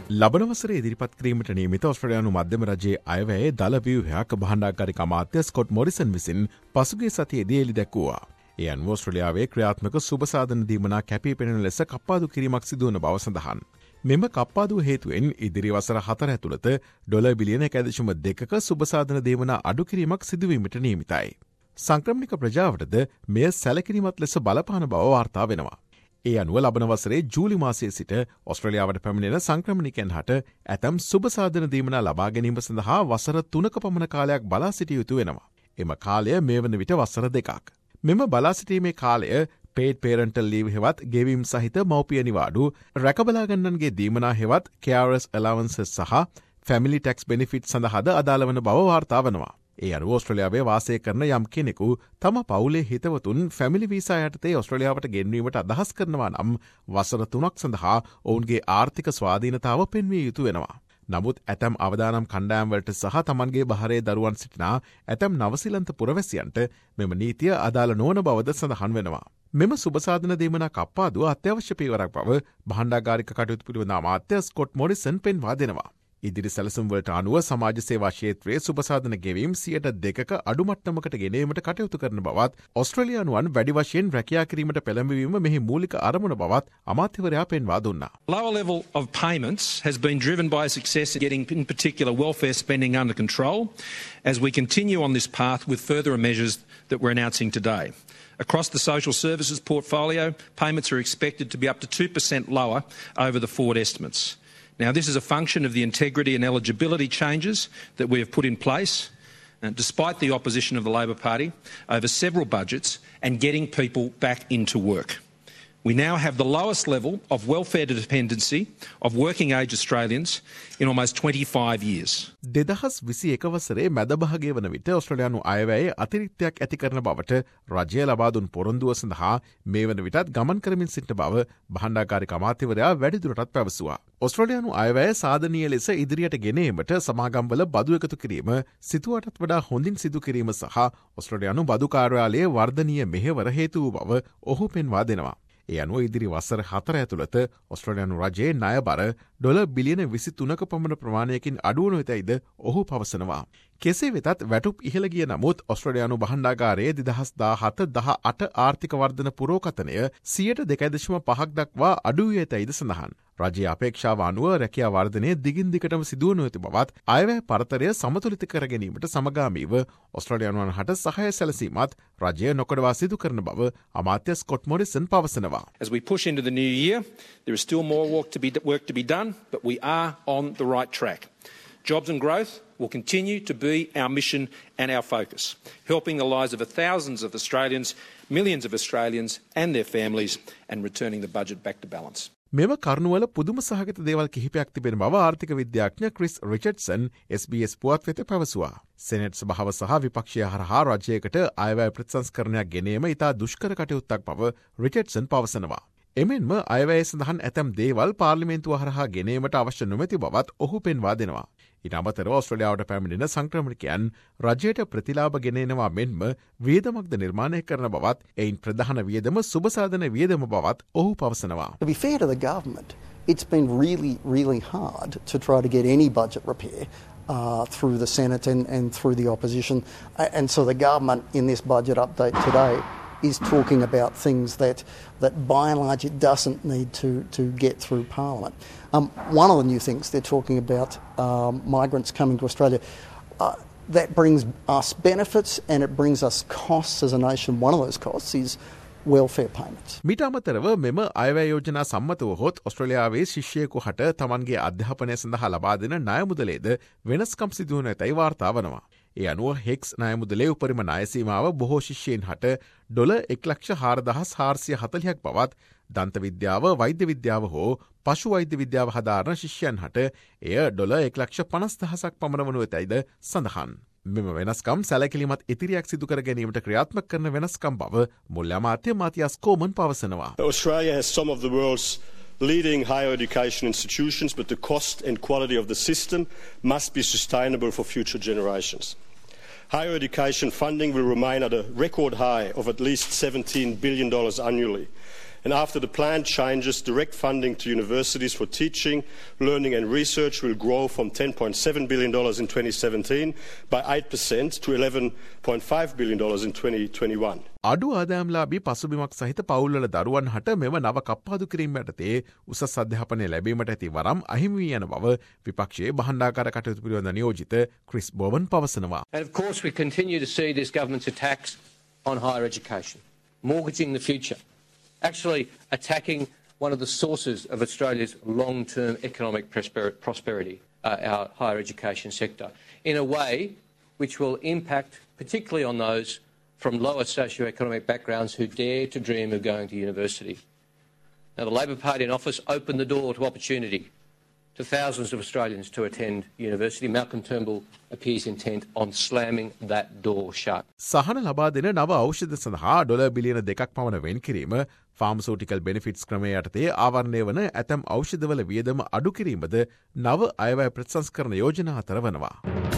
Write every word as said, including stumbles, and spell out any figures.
ලබන වසරේ ඉදිරිපත් කිරීමට නියමිත ඔස්ට්‍රේලියානු මධ්‍යම රජයේ අයවැයේ දළ ව්‍යුහයක් භාණ්ඩාගාරික අමාත්‍ය ස්කොට් මොරිසන් විසින් පසුගිය සතියේදී එළි දැක්වුවා. ඒ අනුව ඔස්ට්‍රේලියාවේ ක්‍රියාත්මක සුබසාධන දීමනා කැපී පෙනෙන ලෙස කප්පාදු කිරීමක් සිදුවන බව සඳහන්. මෙම කප්පාදුව හේතුවෙන් ඉදිරි වසර හතර ඇතුළත ඩොලර් බිලියන එක දශම දෙකක සුබසාධන දීමනා අඩු කිරීමක් සිදුවීමට නියමිතයි. සංක්‍රමණික ප්‍රජාවටද මෙය සැලකිලිමත් ලෙස බලපාන බව වාර්තා වෙනවා. ඒ අනුව ලබන වසරේ ජූලි මාසයේ සිට ඔස්ට්‍රේලියාවට පැමිණෙන සංක්‍රමණිකයන් හට ඇතම් සුබසාධන දීමනා ලබා ගැනීම සඳහා වසර තුනක පමණ කාලයක් බලා සිටිය යුතු වෙනවා. එම කාලය මේ වන විට වසර දෙකක්. මෙම බලා සිටීමේ කාලය පේඩ් පේරන්ටල් ලීව් හෙවත් ගෙවීම් සහිත මව්පිය නිවාඩු රැකබලාගන්නන්ගේ දීමනා හෙවත් කේආර්එස් ඇලවන්සස් සහ ෆැමිලි ටැක්ස් බෙනිෆිට් සඳහාද අදාළ වන බව වාර්තා වනවා. ඒ අනුව ඔස්ට්‍රේලියාවේ වාසය කරන යම් කෙනෙකු තම පවුලේ හිතවතුන් ෆැමිලි වීසා යටතේ ඔස්ට්‍රේලියාවට ගෙන්වීමට අදහස් කරනවා නම් වසර තුනක් සඳහා ඔවුන්ගේ ආර්ථික ස්වාධීනතාව පෙන්විය යුතු වෙනවා. නමුත් ඇතැම් අවදානම් කණ්ඩායම්වලට සහ තමන්ගේ බහරේ දරුවන් සිටිනා ඇතැම් නවසිලන්ත පුරවැසියන්ට මෙම නීතිය අදාළ නොවන බවද සඳහන් වෙනවා. මෙම සුබසාධන දීමනා කප්පාදුව අත්‍යවශ්‍ය පියවරක් බව භාණ්ඩාගාරික කටයුතු පිළිබඳ අමාත්‍ය ස්කොට් මොරිසන් පෙන්වා දෙනවා. ඉදිරි සැලසුම්වලට අනුව සමාජ සේවා ක්ෂේත්‍රයේ සුබසාධන ගෙවීම් සියයට දෙකක අඩු මට්ටමකට ගෙනීමට කටයුතු කරන බවත් ඔස්ට්‍රේලියානුවන් වැඩි වශයෙන් රැකියා කිරීමට පෙළඹවීම මෙහි මූලික අරමුණ බවත් අමාත්‍යවරයා පෙන්වා දුන්නා. Lower level of payments has been driven by success in getting in particular welfare spending under control as we continue on this path with further measures that we're announcing today. Across the social services portfolio, payments are expected to be up to two percent lower over the forward estimates. Now, this is a function of the integrity and eligibility changes that we have put in place, uh, despite the opposition of the Labor Party, over several budgets and getting people back into work. We now have the lowest level of welfare dependency of working age Australians in almost twenty-five years. දෙදහස් විසි එක වසරේ මැදභාගය වන විට ඔස්ට්‍රේලියානු අයවැයේ අතිරික්තයක් ඇති කරන බවට රජය ලබා දුන් පොරොන්දුව සඳහා මේ වන විටත් ගමන් කරමින් සිටින බව භාණ්ඩාගාරික අමාත්‍යවරයා වැඩිදුරටත් පැවසුවා. ඔස්ට්‍රේලියානු අයවැය සාධනීය ලෙස ඉදිරියට ගෙනීමට සමාගම්වල බදු එකතු කිරීම සිතුවටත් වඩා හොඳින් සිදු කිරීම සහ ඔස්ට්‍රේලියානු බදු කාර්යාලයේ වර්ධනීය මෙහෙවර හේතු වූ බව ඔහු පෙන්වා දෙනවා. ඒ අනුව ඉදිරි වසර හතර ඇතුළත ඔස්ට්‍රේලියානු රජයේ ණයබර ඩොලර් බිලියන විසි තුනක පමණ ප්‍රමාණයකින් අඩුවනු ඇතැයිද ඔහු පවසනවා. කෙසේ වෙතත් වැටුප් ඉහළ ගිය නමුත් ඔස්ට්‍රේලියානු භාණ්ඩාගාරයේ දෙදහස් දාහත දහඅට ආර්ථික වර්ධන පුරෝකථනය සියයට දෙකයි දශම පහක් දක්වා අඩු වී ඇතැයිද සඳහන්. රජයේ අපේක්ෂාව අනුව රැකියා වර්ධනය දිගින් දිගටම සිදුවනු ඇති බවත් අයවැය පරතරය සමතුලිත කර ගැනීමට සමගාමීව ඔස්ට්‍රේලියානුවන් හට සහාය සැලසීමත් රජය නොකඩවා සිදු කරන බව අමාත්‍ය ස්කොට් මොරිසන් පවසනවා. As we push into the new year, there is still more work to be work to be done, but we are on the right track. Jobs and growth will continue to be our mission and our focus, helping the lives of thousands of Australians, millions of Australians and their families, and returning the budget back to balance. මෙම කරුණුවල පුදුම සහගත දේවල් කිහිපයක් තිබෙන බව ආර්ථික විද්‍යාඥ Chris Richardson S B S පුවත් වෙත පැවසුවා. සෙනෙට් සභාව සහ විපක්ෂය හරහා රජයකට අයවැය ප්‍රතිසංස්කරණයක් ගෙනීම ඉතා දුෂ්කර කටයුත්තක් බව රිචඩ්සන් පවසනවා. එමෙන්ම අයවැය සඳහන් ඇතැම් දේවල් පාර්ලිමේන්තුව හරහා ගෙනීමට අවශ්‍ය නොමැති බවත් ඔහු පෙන්වා දෙනවා. ඉන් අමතරව ඔස්ට්‍රේලියාවට පැමිණෙන සංක්‍රමණිකයන් රජයට ප්‍රතිලාභ ගෙනෙනවා මෙන්ම වියදමක්ද නිර්මාණය කරන බවත් එයින් ප්‍රධාන වියදම සුබසාධන වියදම බවත් ඔහු පවසනවා. To be fair to the government, it's been really, really hard to try to get any budget repair uh, through the Senate and, and through the opposition. Uh, and so the government in this budget update today is talking about things that, that by and large it doesn't need to, to get through Parliament. Um, one of the new things they're talking about, um, migrants coming to Australia, uh, that brings us benefits and it brings us costs as a nation. One of those costs is welfare payments. මීට අමතරව මෙම අයවැය යෝජනා සම්මතව හොත් ඔස්ට්‍රේලියාවේ ශිෂ්‍යයෙකු හට තමන්ගේ අධ්‍යාපනය සඳහා ලබා දෙන ණය මුදලේද වෙනස්කම් සිදුවනු ඇතැයි වාර්තා වනවා. ඒ අනුව හෙක්ස් ණය මුදලේ උපරිම ණය සීමාව බොහෝ ශිෂ්‍යයන් හට ඩොලර් එක් ලක්ෂ හාරදහස් හාරසිය හතළිහක් බවත් දන්ත විද්‍යාව වෛද්‍ය විද්‍යාව හෝ පශු වෛද්‍ය විද්‍යාව හදාරන ශිෂ්‍යයන් හට එය ඩොලර් එක් ලක්ෂ පනස් දහසක් පමණ වනු ඇතැයිද සඳහන්. මෙම වෙනස්කම් සැලකිලිමත් ඉතිරියක් සිදු කර ගැනීමට ක්‍රියාත්මක කරන වෙනස්කම් බව මුල්‍ය අමාත්‍ය මාතියාස් කෝමන් පවසනවා. Australia has some of the world's leading higher education institutions, but the cost and quality of the system must be sustainable for future generations. Higher education funding will remain at a record high of at least seventeen billion dollars annually. And after the planned changes, direct funding to universities for teaching, learning and research will grow from ten point seven billion dollars in twenty seventeen by eight percent to eleven point five billion dollars in twenty twenty-one. අඩු ආදායම්ලාභී පසුබිමක් සහිත පවුල්වල දරුවන් හට මෙම නව කප්පාදු කිරීම යටතේ උසස් අධ්‍යාපනය ලැබීමට ඇති වරම් අහිමි වී යන බව විපක්ෂයේ බහණ්ඩාකාර කටයුතු පිළිබඳ නියෝජිත ක්‍රිස් බෝවන් පවසනවා. And of course we continue to see this government's attacks on higher education, mortgaging the future, actually attacking one of the sources of Australia's long-term economic prosperity, uh, our higher education sector, in a way which will impact particularly on those from lower socio-economic backgrounds who dare to dream of going to university. Now, the Labor Party in office opened the door to opportunity to thousands of Australians to attend university. Malcolm Turnbull appears intent on slamming that door shut. සහන ලබා දෙන නව ඖෂධ සඳහා dollar බිලියන දෙකක් පමණ වෙන් කිරීම ෆාර්මසූටිකල් බෙනිෆිට්ස් ක්‍රමය යටතේ ආවරණය වන ඇතැම් ඖෂධවල වියදම අඩු කිරීමද නව අයවැය ප්‍රතිසංස්කරණ යෝජනා අතර වනවා.